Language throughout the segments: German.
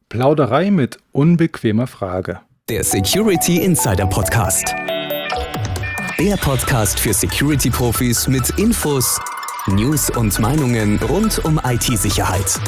Plauderei mit unbequemer Frage. Der Security Insider Podcast. Der Podcast für Security-Profis mit Infos, News und Meinungen rund um IT-Sicherheit.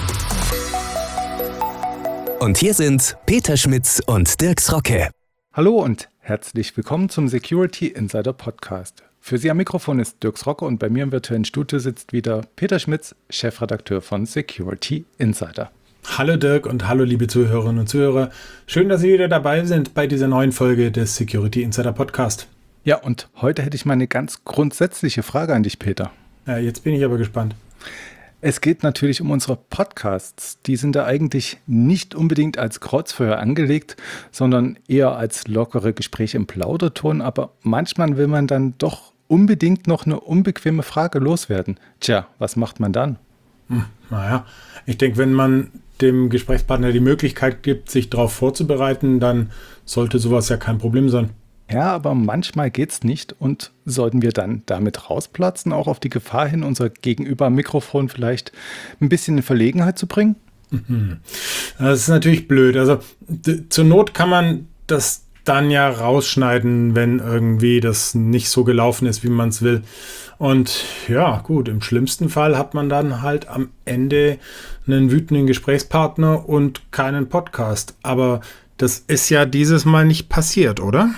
Und hier sind Peter Schmitz und Dirks Rocke. Hallo und herzlich willkommen zum Security Insider Podcast. Für Sie am Mikrofon ist Dirks Rocke und bei mir im virtuellen Studio sitzt wieder Peter Schmitz, Chefredakteur von Security Insider. Hallo Dirk und hallo liebe Zuhörerinnen und Zuhörer. Schön, dass Sie wieder dabei sind bei dieser neuen Folge des Security Insider Podcast. Ja, und heute hätte ich mal eine ganz grundsätzliche Frage an dich, Peter. Ja, jetzt bin ich aber gespannt. Es geht natürlich um unsere Podcasts. Die sind da eigentlich nicht unbedingt als Kreuzfeuer angelegt, sondern eher als lockere Gespräche im Plauderton. Aber manchmal will man dann doch unbedingt noch eine unbequeme Frage loswerden. Tja, was macht man dann? Naja, ich denke, wenn man dem Gesprächspartner die Möglichkeit gibt, sich darauf vorzubereiten, dann sollte sowas ja kein Problem sein. Ja, aber manchmal geht's nicht und sollten wir dann damit rausplatzen, auch auf die Gefahr hin, unser Gegenüber am Mikrofon vielleicht ein bisschen in Verlegenheit zu bringen? Das ist natürlich blöd. Also zur Not kann man das dann ja rausschneiden, wenn irgendwie das nicht so gelaufen ist, wie man es will. Und ja, gut, im schlimmsten Fall hat man dann halt am Ende einen wütenden Gesprächspartner und keinen Podcast. Aber das ist ja dieses Mal nicht passiert, oder?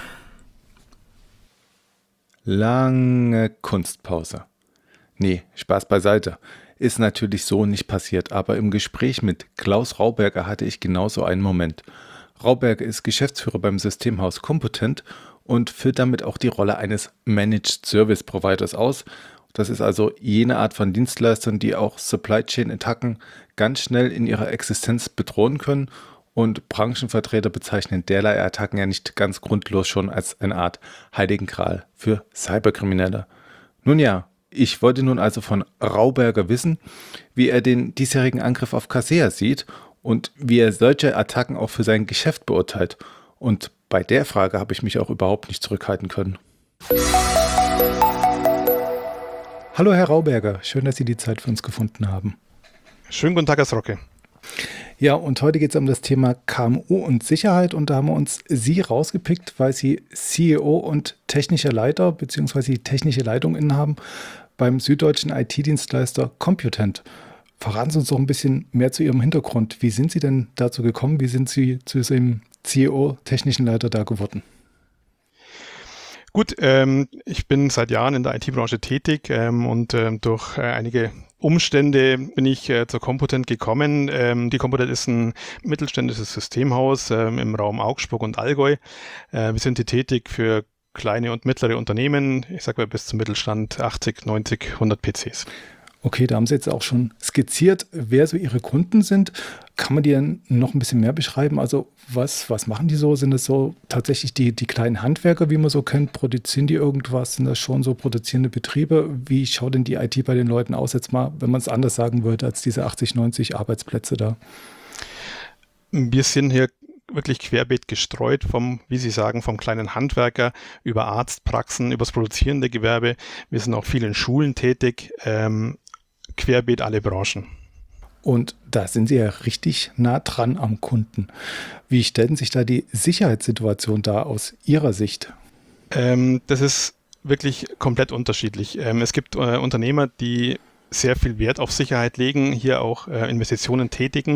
Lange Kunstpause. Nee, Spaß beiseite. Ist natürlich so nicht passiert, aber im Gespräch mit Klaus Rauberger hatte ich genauso einen Moment. Rauberger ist Geschäftsführer beim Systemhaus Compotent und füllt damit auch die Rolle eines Managed Service Providers aus. Das ist also jene Art von Dienstleistern, die auch Supply Chain Attacken ganz schnell in ihrer Existenz bedrohen können. Und Branchenvertreter bezeichnen derlei Attacken ja nicht ganz grundlos schon als eine Art Heiligen Gral für Cyberkriminelle. Nun ja, ich wollte nun also von Rauberger wissen, wie er den diesjährigen Angriff auf Kaseya sieht und wie er solche Attacken auch für sein Geschäft beurteilt. Und bei der Frage habe ich mich auch überhaupt nicht zurückhalten können. Hallo Herr Rauberger, schön, dass Sie die Zeit für uns gefunden haben. Schönen guten Tag, Herr Rocke. Ja, und heute geht es um das Thema KMU und Sicherheit und da haben wir uns Sie rausgepickt, weil Sie CEO und technischer Leiter bzw. die technische Leitung innehaben beim süddeutschen IT-Dienstleister Computent. Verraten Sie uns doch ein bisschen mehr zu Ihrem Hintergrund. Wie sind Sie denn dazu gekommen? Wie sind Sie zu diesem CEO, technischen Leiter da geworden? Gut, ich bin seit Jahren in der IT-Branche tätig und durch einige Umstände bin ich zur Compotent gekommen. Die Compotent ist ein mittelständisches Systemhaus im Raum Augsburg und Allgäu. Wir sind hier tätig für kleine und mittlere Unternehmen, ich sage mal bis zum Mittelstand 80, 90, 100 PCs. Okay, da haben Sie jetzt auch schon skizziert, wer so Ihre Kunden sind. Kann man die dann noch ein bisschen mehr beschreiben? Also was machen die so? Sind es so tatsächlich die kleinen Handwerker, wie man so kennt? Produzieren die irgendwas? Sind das schon so produzierende Betriebe? Wie schaut denn die IT bei den Leuten aus? Jetzt mal, wenn man es anders sagen würde, als diese 80, 90 Arbeitsplätze da. Wir sind hier wirklich querbeet gestreut wie Sie sagen, vom kleinen Handwerker über Arztpraxen, übers produzierende Gewerbe. Wir sind auch viel in Schulen tätig. Querbeet alle Branchen. Und da sind Sie ja richtig nah dran am Kunden. Wie stellt sich da die Sicherheitssituation dar aus Ihrer Sicht? Das ist wirklich komplett unterschiedlich. Es gibt Unternehmer, die sehr viel Wert auf Sicherheit legen, hier auch Investitionen tätigen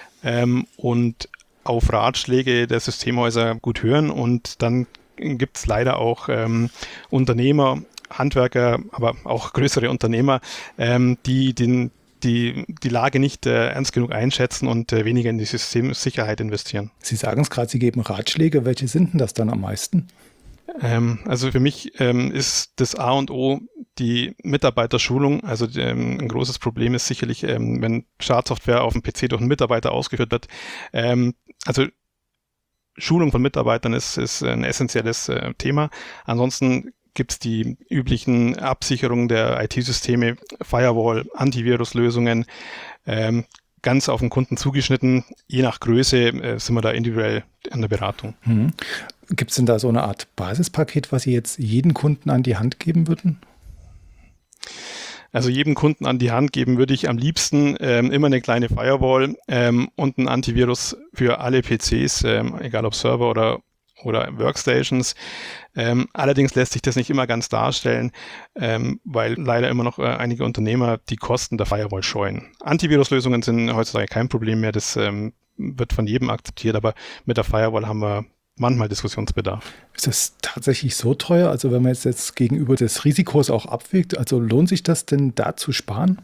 und auf Ratschläge der Systemhäuser gut hören. Und dann gibt es leider auch Unternehmer, Handwerker, aber auch größere Unternehmer, die die Lage nicht ernst genug einschätzen und weniger in die Systemsicherheit investieren. Sie sagen es gerade, Sie geben Ratschläge. Welche sind denn das dann am meisten? Also für mich ist das A und O die Mitarbeiterschulung. Also ein großes Problem ist sicherlich, wenn Schadsoftware auf dem PC durch einen Mitarbeiter ausgeführt wird. Also Schulung von Mitarbeitern ist ein essentielles Thema. Ansonsten gibt es die üblichen Absicherungen der IT-Systeme, Firewall, Antivirus-Lösungen, ganz auf den Kunden zugeschnitten. Je nach Größe sind wir da individuell an der Beratung. Gibt es denn da so eine Art Basispaket, was Sie jetzt jeden Kunden an die Hand geben würden? Also jedem Kunden an die Hand geben würde ich am liebsten immer eine kleine Firewall und ein Antivirus für alle PCs, egal ob Server oder Workstations. Allerdings lässt sich das nicht immer ganz darstellen, weil leider immer noch einige Unternehmer die Kosten der Firewall scheuen. Antiviruslösungen sind heutzutage kein Problem mehr, das wird von jedem akzeptiert, aber mit der Firewall haben wir manchmal Diskussionsbedarf. Ist das tatsächlich so teuer? Also wenn man jetzt gegenüber des Risikos auch abwägt, also lohnt sich das denn da zu sparen?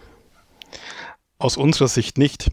Aus unserer Sicht nicht.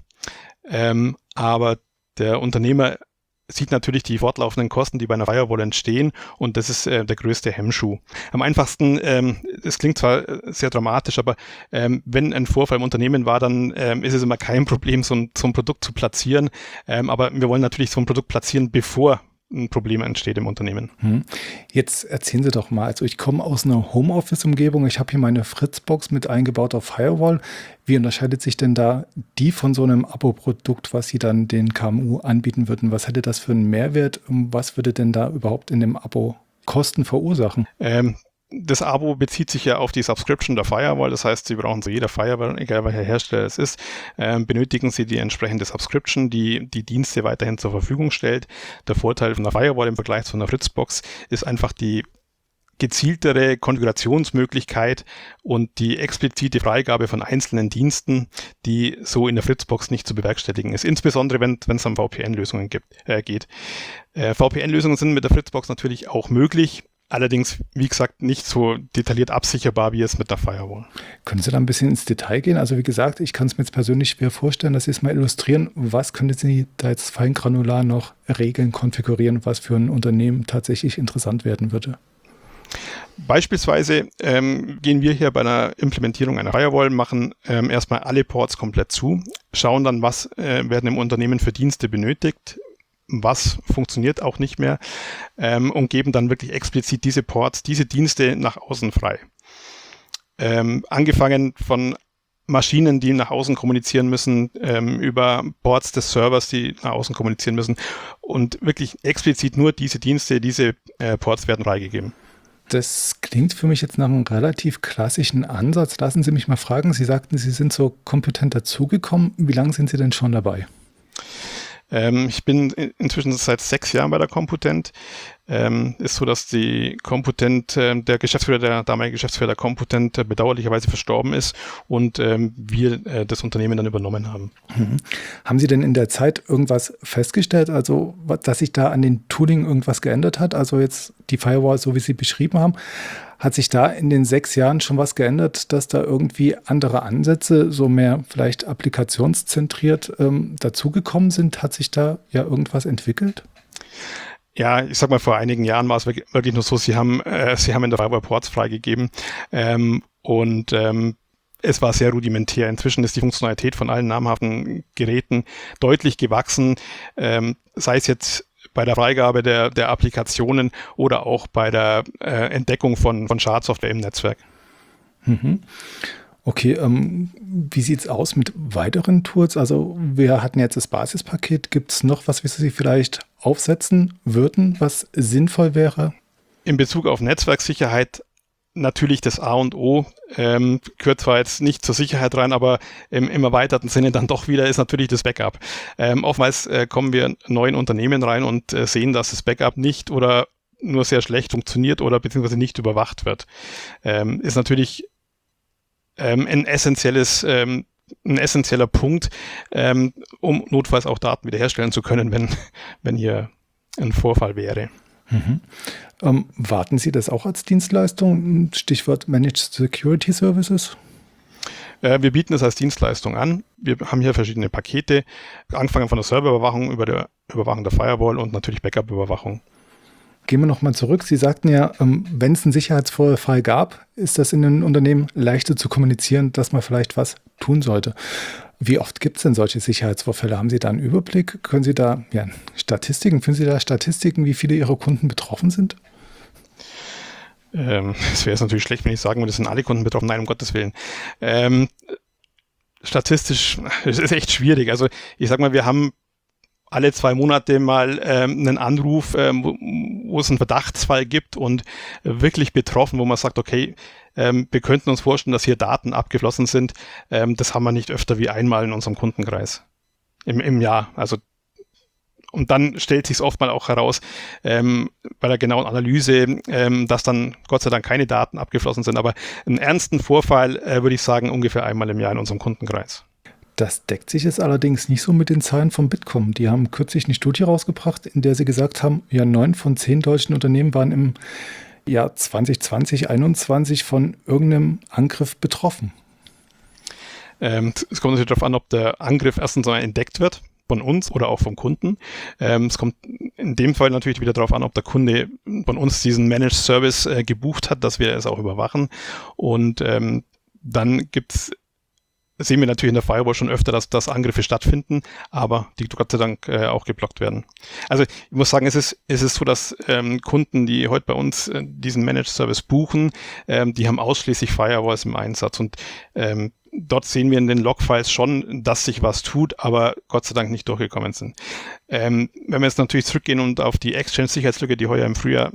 Aber der Unternehmer sieht natürlich die fortlaufenden Kosten, die bei einer Firewall entstehen, und das ist der größte Hemmschuh. Am einfachsten, es klingt zwar sehr dramatisch, aber wenn ein Vorfall im Unternehmen war, dann ist es immer kein Problem, so ein Produkt zu platzieren. Aber wir wollen natürlich so ein Produkt platzieren, bevor ein Problem entsteht im Unternehmen. Jetzt erzählen Sie doch mal, also ich komme aus einer Homeoffice-Umgebung, ich habe hier meine Fritzbox mit eingebauter Firewall. Wie unterscheidet sich denn da die von so einem Abo-Produkt, was Sie dann den KMU anbieten würden? Was hätte das für einen Mehrwert und was würde denn da überhaupt in dem Abo Kosten verursachen? Das Abo bezieht sich ja auf die Subscription der Firewall. Das heißt, Sie brauchen zu jeder Firewall, egal welcher Hersteller es ist, benötigen Sie die entsprechende Subscription, die die Dienste weiterhin zur Verfügung stellt. Der Vorteil von der Firewall im Vergleich zu einer Fritzbox ist einfach die gezieltere Konfigurationsmöglichkeit und die explizite Freigabe von einzelnen Diensten, die so in der Fritzbox nicht zu bewerkstelligen ist. Insbesondere, wenn es um VPN-Lösungen geht. VPN-Lösungen sind mit der Fritzbox natürlich auch möglich. Allerdings, wie gesagt, nicht so detailliert absicherbar wie es mit der Firewall. Können Sie da ein bisschen ins Detail gehen? Also wie gesagt, ich kann es mir jetzt persönlich schwer vorstellen, dass Sie es mal illustrieren. Was können Sie da jetzt feingranular noch regeln, konfigurieren, was für ein Unternehmen tatsächlich interessant werden würde? Beispielsweise gehen wir hier bei einer Implementierung einer Firewall, machen erstmal alle Ports komplett zu, schauen dann, was werden im Unternehmen für Dienste benötigt, was funktioniert auch nicht mehr, und geben dann wirklich explizit diese Ports, diese Dienste nach außen frei. Angefangen von Maschinen, die nach außen kommunizieren müssen, über Ports des Servers, die nach außen kommunizieren müssen, und wirklich explizit nur diese Dienste, diese Ports werden freigegeben. Das klingt für mich jetzt nach einem relativ klassischen Ansatz. Lassen Sie mich mal fragen, Sie sagten, Sie sind so kompetent dazugekommen. Wie lange sind Sie denn schon dabei? Ich bin inzwischen seit 6 Jahren bei der Computent. Ist so, dass die Computent, der damalige Geschäftsführer der Computent bedauerlicherweise verstorben ist und wir das Unternehmen dann übernommen haben. Haben Sie denn in der Zeit irgendwas festgestellt, also dass sich da an den Tooling irgendwas geändert hat? Also jetzt die Firewall, so wie Sie beschrieben haben, hat sich da in den 6 Jahren schon was geändert, dass da irgendwie andere Ansätze, so mehr vielleicht applikationszentriert dazugekommen sind? Hat sich da ja irgendwas entwickelt? Ja, ich sag mal, vor einigen Jahren war es wirklich nur so, sie haben in der Firewall Ports freigegeben und es war sehr rudimentär. Inzwischen ist die Funktionalität von allen namhaften Geräten deutlich gewachsen, sei es jetzt bei der Freigabe der Applikationen oder auch bei der Entdeckung von Schadsoftware im Netzwerk. Okay, wie sieht es aus mit weiteren Tools? Also wir hatten jetzt das Basispaket. Gibt es noch was, was Sie vielleicht aufsetzen würden, was sinnvoll wäre? In Bezug auf Netzwerksicherheit natürlich das A und O, gehört zwar jetzt nicht zur Sicherheit rein, aber im erweiterten Sinne dann doch wieder, ist natürlich das Backup. Oftmals kommen wir neu in Unternehmen rein und sehen, dass das Backup nicht oder nur sehr schlecht funktioniert oder beziehungsweise nicht überwacht wird. Ist natürlich ein essentieller Punkt, um notfalls auch Daten wiederherstellen zu können, wenn hier ein Vorfall wäre. Warten Sie das auch als Dienstleistung? Stichwort Managed Security Services? Wir bieten es als Dienstleistung an. Wir haben hier verschiedene Pakete, angefangen von der Serverüberwachung über der Überwachung der Firewall und natürlich Backup-Überwachung. Gehen wir nochmal zurück. Sie sagten ja, wenn es einen Sicherheitsvorfall gab, ist das in den Unternehmen leichter zu kommunizieren, dass man vielleicht was tun sollte. Wie oft gibt es denn solche Sicherheitsvorfälle? Haben Sie da einen Überblick? Können Sie da Statistiken, führen Sie da Statistiken, wie viele Ihrer Kunden betroffen sind? Es wäre jetzt natürlich schlecht, wenn ich sagen würde, es sind alle Kunden betroffen. Nein, um Gottes Willen. Statistisch, es ist echt schwierig. Also ich sag mal, wir haben alle 2 Monate mal einen Anruf, wo es einen Verdachtsfall gibt und wirklich betroffen, wo man sagt, okay, wir könnten uns vorstellen, dass hier Daten abgeflossen sind. Das haben wir nicht öfter wie einmal in unserem Kundenkreis im Jahr. Also und dann stellt sich es oft mal auch heraus, bei der genauen Analyse, dass dann Gott sei Dank keine Daten abgeflossen sind. Aber einen ernsten Vorfall würde ich sagen ungefähr einmal im Jahr in unserem Kundenkreis. Das deckt sich jetzt allerdings nicht so mit den Zahlen vom Bitkom. Die haben kürzlich eine Studie rausgebracht, in der sie gesagt haben, ja 9 von 10 deutschen Unternehmen waren im Jahr 2020, 2021 von irgendeinem Angriff betroffen. Es kommt natürlich darauf an, ob der Angriff erstens mal entdeckt wird von uns oder auch vom Kunden. Es kommt in dem Fall natürlich wieder darauf an, ob der Kunde von uns diesen Managed Service gebucht hat, dass wir es auch überwachen. Und dann sehen wir natürlich in der Firewall schon öfter, dass Angriffe stattfinden, aber die Gott sei Dank auch geblockt werden. Also ich muss sagen, es ist so, dass Kunden, die heute bei uns diesen Managed Service buchen, die haben ausschließlich Firewalls im Einsatz und dort sehen wir in den Logfiles schon, dass sich was tut, aber Gott sei Dank nicht durchgekommen sind. Wenn wir jetzt natürlich zurückgehen und auf die Exchange-Sicherheitslücke, die heuer im Frühjahr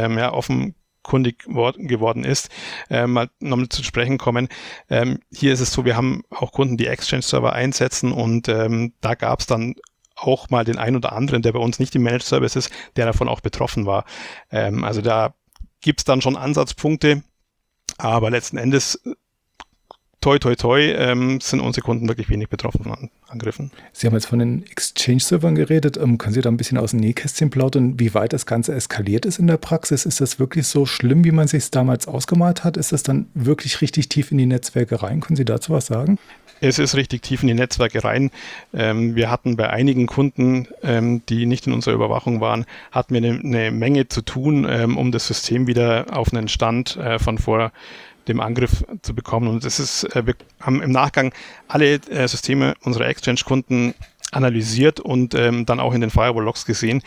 offenkundig geworden ist, mal nochmal zu sprechen kommen. Hier ist es so, wir haben auch Kunden, die Exchange-Server einsetzen und da gab es dann auch mal den einen oder anderen, der bei uns nicht im Managed Service ist, der davon auch betroffen war. Also da gibt es dann schon Ansatzpunkte, aber letzten Endes toi, sind unsere Kunden wirklich wenig betroffen von Angriffen. Sie haben jetzt von den Exchange-Servern geredet. Können Sie da ein bisschen aus dem Nähkästchen plaudern, wie weit das Ganze eskaliert ist in der Praxis? Ist das wirklich so schlimm, wie man sich es damals ausgemalt hat? Ist das dann wirklich richtig tief in die Netzwerke rein? Können Sie dazu was sagen? Es ist richtig tief in die Netzwerke rein. Wir hatten bei einigen Kunden, die nicht in unserer Überwachung waren, hatten wir eine Menge zu tun, um das System wieder auf einen Stand von vor dem Angriff zu bekommen. Und es ist, wir haben im Nachgang alle Systeme unserer Exchange-Kunden analysiert und dann auch in den Firewall-Logs gesehen,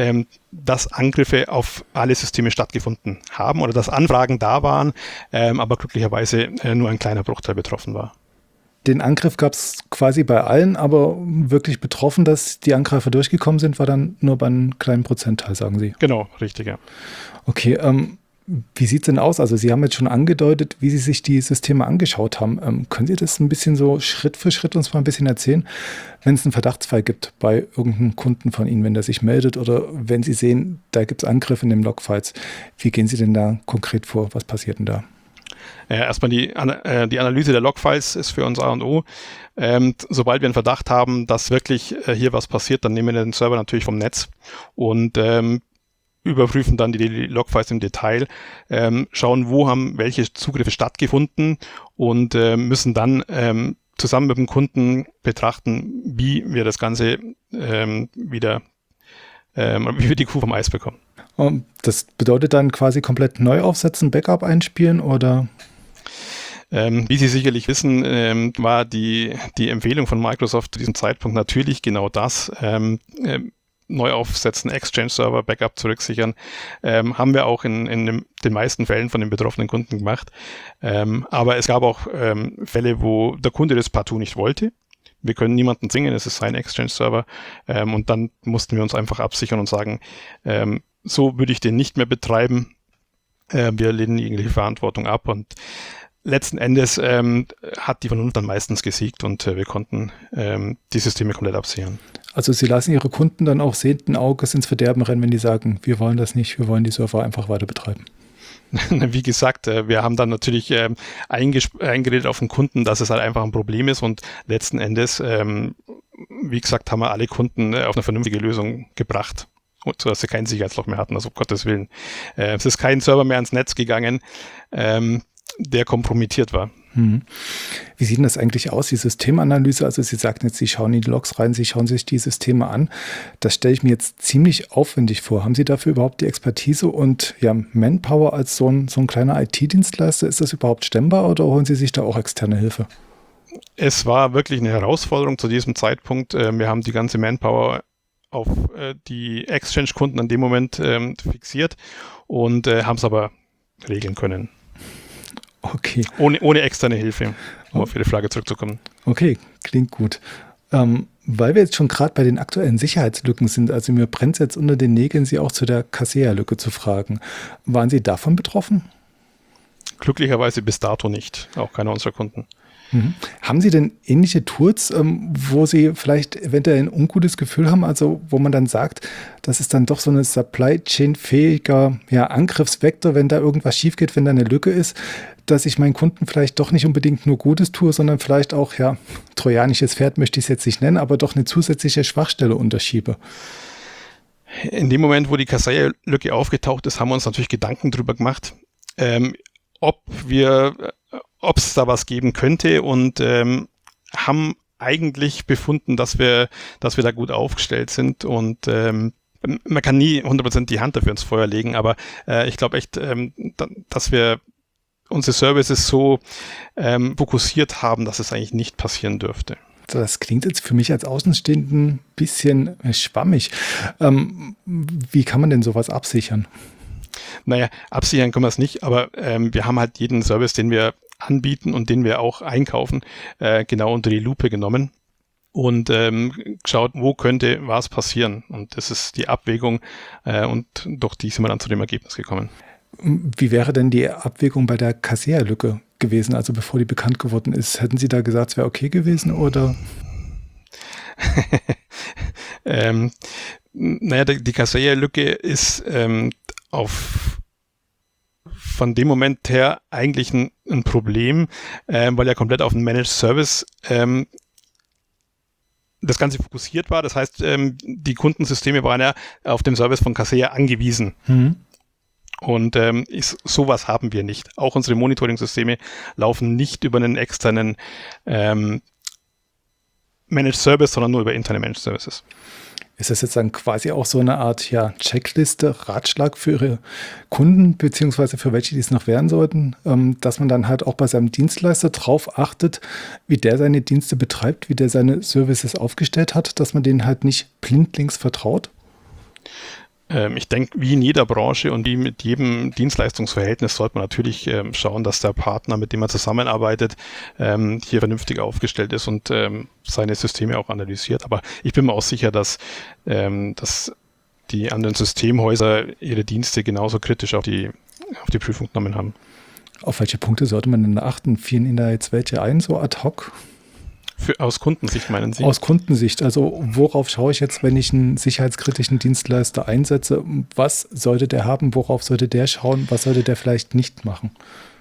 dass Angriffe auf alle Systeme stattgefunden haben oder dass Anfragen da waren, aber glücklicherweise nur ein kleiner Bruchteil betroffen war. Den Angriff gab es quasi bei allen, aber wirklich betroffen, dass die Angreifer durchgekommen sind, war dann nur bei einem kleinen Prozentteil, sagen Sie. Genau, richtig, ja. Okay, wie sieht es denn aus? Also Sie haben jetzt schon angedeutet, wie Sie sich die Systeme angeschaut haben. Können Sie das ein bisschen so Schritt für Schritt uns mal ein bisschen erzählen? Wenn es einen Verdachtsfall gibt bei irgendeinem Kunden von Ihnen, wenn der sich meldet oder wenn Sie sehen, da gibt es Angriffe in den Logfiles, wie gehen Sie denn da konkret vor? Was passiert denn da? Erstmal die Analyse der Logfiles ist für uns A und O. Sobald wir einen Verdacht haben, dass wirklich hier was passiert, dann nehmen wir den Server natürlich vom Netz und überprüfen dann die Logfiles im Detail, schauen, wo haben welche Zugriffe stattgefunden und müssen dann zusammen mit dem Kunden betrachten, wie wir das Ganze wie wir die Kuh vom Eis bekommen. Das bedeutet dann quasi komplett neu aufsetzen, Backup einspielen oder? Wie Sie sicherlich wissen, war die Empfehlung von Microsoft zu diesem Zeitpunkt natürlich genau das. Neu aufsetzen, Exchange-Server, Backup zurücksichern, haben wir auch in den meisten Fällen von den betroffenen Kunden gemacht. Aber es gab auch Fälle, wo der Kunde das partout nicht wollte. Wir können niemanden zwingen, es ist sein Exchange-Server. Und dann mussten wir uns einfach absichern und sagen, so würde ich den nicht mehr betreiben. Wir lehnen jegliche Verantwortung ab und letzten Endes hat die Vernunft dann meistens gesiegt und wir konnten die Systeme komplett absichern. Also Sie lassen Ihre Kunden dann auch sehenden Auges ins Verderben rennen, wenn die sagen, wir wollen das nicht, wir wollen die Server einfach weiter betreiben. Wie gesagt, wir haben dann natürlich eingeredet auf den Kunden, dass es halt einfach ein Problem ist und letzten Endes, wie gesagt, haben wir alle Kunden auf eine vernünftige Lösung gebracht, sodass sie kein Sicherheitsloch mehr hatten, also um Gottes Willen. Es ist kein Server mehr ans Netz gegangen, der kompromittiert war. Wie sieht denn das eigentlich aus, die Systemanalyse? Also Sie sagten jetzt, Sie schauen in die Logs rein, Sie schauen sich die Systeme an. Das stelle ich mir jetzt ziemlich aufwendig vor. Haben Sie dafür überhaupt die Expertise und ja, Manpower als so ein kleiner IT-Dienstleister? Ist das überhaupt stemmbar oder holen Sie sich da auch externe Hilfe? Es war wirklich eine Herausforderung zu diesem Zeitpunkt. Wir haben die ganze Manpower auf die Exchange-Kunden an dem Moment fixiert und haben es aber regeln können. Okay. Ohne externe Hilfe, um auf Ihre Frage zurückzukommen. Okay, klingt gut. Weil wir jetzt schon gerade bei den aktuellen Sicherheitslücken sind, also mir brennt es jetzt unter den Nägeln, Sie auch zu der Kaseya-Lücke zu fragen. Waren Sie davon betroffen? Glücklicherweise bis dato nicht, auch keiner unserer Kunden. Haben Sie denn ähnliche Tools, wo Sie vielleicht eventuell ein ungutes Gefühl haben, also wo man dann sagt, das ist dann doch so eine Supply Chain-fähiger Angriffsvektor, wenn da irgendwas schief geht, wenn da eine Lücke ist, dass ich meinen Kunden vielleicht doch nicht unbedingt nur Gutes tue, sondern vielleicht auch, trojanisches Pferd möchte ich es jetzt nicht nennen, aber doch eine zusätzliche Schwachstelle unterschiebe? In dem Moment, wo die Kaseya-Lücke aufgetaucht ist, haben wir uns natürlich Gedanken drüber gemacht, ob es da was geben könnte und haben eigentlich befunden, dass wir da gut aufgestellt sind und man kann nie 100% die Hand dafür ins Feuer legen, aber ich glaube echt, dass wir unsere Services so fokussiert haben, dass es eigentlich nicht passieren dürfte. Das klingt jetzt für mich als Außenstehenden ein bisschen schwammig. Wie kann man denn sowas absichern? Naja, absichern können wir es nicht, aber wir haben halt jeden Service, den wir anbieten und den wir auch einkaufen, genau unter die Lupe genommen und geschaut, wo könnte was passieren. Und das ist die Abwägung und durch die sind wir dann zu dem Ergebnis gekommen. Wie wäre denn die Abwägung bei der Kaseya-Lücke gewesen, also bevor die bekannt geworden ist? Hätten Sie da gesagt, es wäre okay gewesen oder? Naja, die Kaseya-Lücke ist von dem Moment her eigentlich ein Problem, weil ja komplett auf den Managed Service das Ganze fokussiert war. Das heißt, die Kundensysteme waren ja auf den Service von Kaseya angewiesen. Und sowas haben wir nicht. Auch unsere Monitoring-Systeme laufen nicht über einen externen Managed Service, sondern nur über interne Managed Services. Ist das jetzt dann quasi auch so eine Art Checkliste, Ratschlag für Ihre Kunden, beziehungsweise für welche, die es noch werden sollten, dass man dann halt auch bei seinem Dienstleister drauf achtet, wie der seine Dienste betreibt, wie der seine Services aufgestellt hat, dass man denen halt nicht blindlings vertraut? Ich denke, wie in jeder Branche und wie mit jedem Dienstleistungsverhältnis sollte man natürlich schauen, dass der Partner, mit dem man zusammenarbeitet, hier vernünftig aufgestellt ist und seine Systeme auch analysiert. Aber ich bin mir auch sicher, dass die anderen Systemhäuser ihre Dienste genauso kritisch auf die Prüfung genommen haben. Auf welche Punkte sollte man denn achten? Fielen Ihnen da jetzt welche ein, so ad hoc? Aus Kundensicht meinen Sie? Aus Kundensicht. Also worauf schaue ich jetzt, wenn ich einen sicherheitskritischen Dienstleister einsetze? Was sollte der haben? Worauf sollte der schauen? Was sollte der vielleicht nicht machen?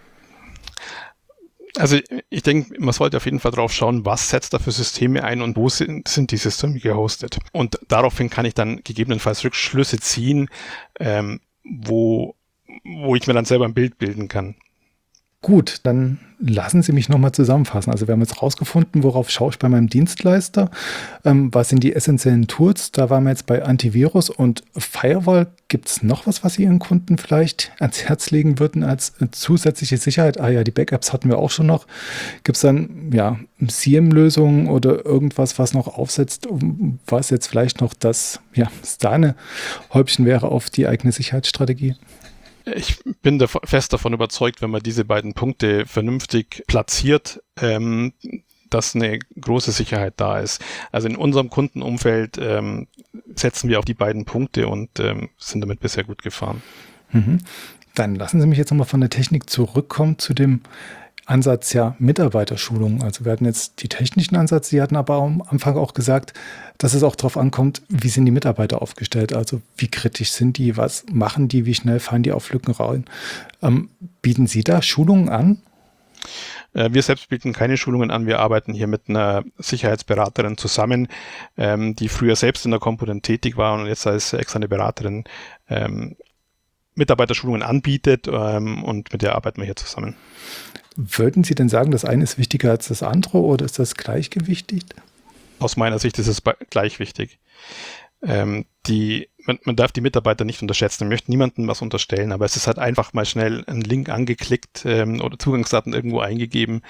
Also ich denke, man sollte auf jeden Fall drauf schauen, was setzt er für Systeme ein und wo sind die Systeme gehostet. Und daraufhin kann ich dann gegebenenfalls Rückschlüsse ziehen, wo ich mir dann selber ein Bild bilden kann. Gut, dann lassen Sie mich nochmal zusammenfassen. Also wir haben jetzt rausgefunden, worauf schaue ich bei meinem Dienstleister. Was sind die essentiellen Tools? Da waren wir jetzt bei Antivirus und Firewall. Gibt es noch was Sie Ihren Kunden vielleicht ans Herz legen würden als zusätzliche Sicherheit? Ah ja, die Backups hatten wir auch schon noch. Gibt es dann SIEM-Lösungen oder irgendwas, was noch aufsetzt, was jetzt vielleicht noch das Sahnehäubchen wäre auf die eigene Sicherheitsstrategie? Ich bin fest davon überzeugt, wenn man diese beiden Punkte vernünftig platziert, dass eine große Sicherheit da ist. Also in unserem Kundenumfeld setzen wir auf die beiden Punkte und sind damit bisher gut gefahren. Dann lassen Sie mich jetzt nochmal von der Technik zurückkommen zu dem Ansatz Mitarbeiterschulung. Also wir hatten jetzt die technischen Ansätze, Sie hatten aber am Anfang auch gesagt, dass es auch darauf ankommt, wie sind die Mitarbeiter aufgestellt, also wie kritisch sind die, was machen die, wie schnell fahren die auf Lücken rein. Bieten Sie da Schulungen an? Wir selbst bieten keine Schulungen an, wir arbeiten hier mit einer Sicherheitsberaterin zusammen, die früher selbst in der Komponent tätig war und jetzt als externe Beraterin Mitarbeiterschulungen anbietet und mit der arbeiten wir hier zusammen. Würden Sie denn sagen, das eine ist wichtiger als das andere oder ist das gleichgewichtig? Aus meiner Sicht ist es gleich wichtig. Man darf die Mitarbeiter nicht unterschätzen. Ich möchte niemandem was unterstellen, aber es ist halt einfach mal schnell ein Link angeklickt oder Zugangsdaten irgendwo eingegeben,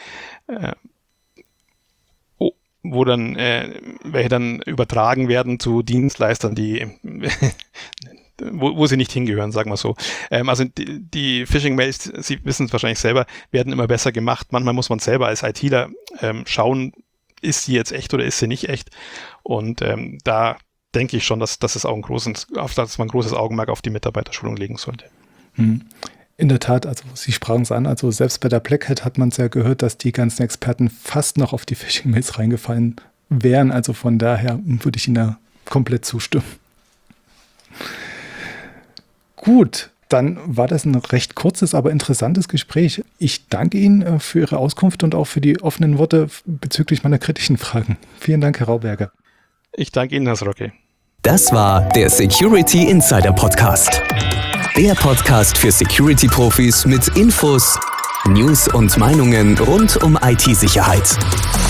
wo dann welche dann übertragen werden zu Dienstleistern, die wo sie nicht hingehören, sagen wir so. Also die Phishing-Mails, Sie wissen es wahrscheinlich selber, werden immer besser gemacht. Manchmal muss man selber als ITler schauen, ist sie jetzt echt oder ist sie nicht echt? Und da denke ich schon, dass man ein großes Augenmerk auf die Mitarbeiterschulung legen sollte. In der Tat, also Sie sprachen es an, also selbst bei der Black Hat hat man es ja gehört, dass die ganzen Experten fast noch auf die Phishing-Mails reingefallen wären. Also von daher würde ich Ihnen da komplett zustimmen. Gut, dann war das ein recht kurzes, aber interessantes Gespräch. Ich danke Ihnen für Ihre Auskunft und auch für die offenen Worte bezüglich meiner kritischen Fragen. Vielen Dank, Herr Rauberger. Ich danke Ihnen, Herr Srocki. Das war der Security Insider Podcast. Der Podcast für Security-Profis mit Infos, News und Meinungen rund um IT-Sicherheit.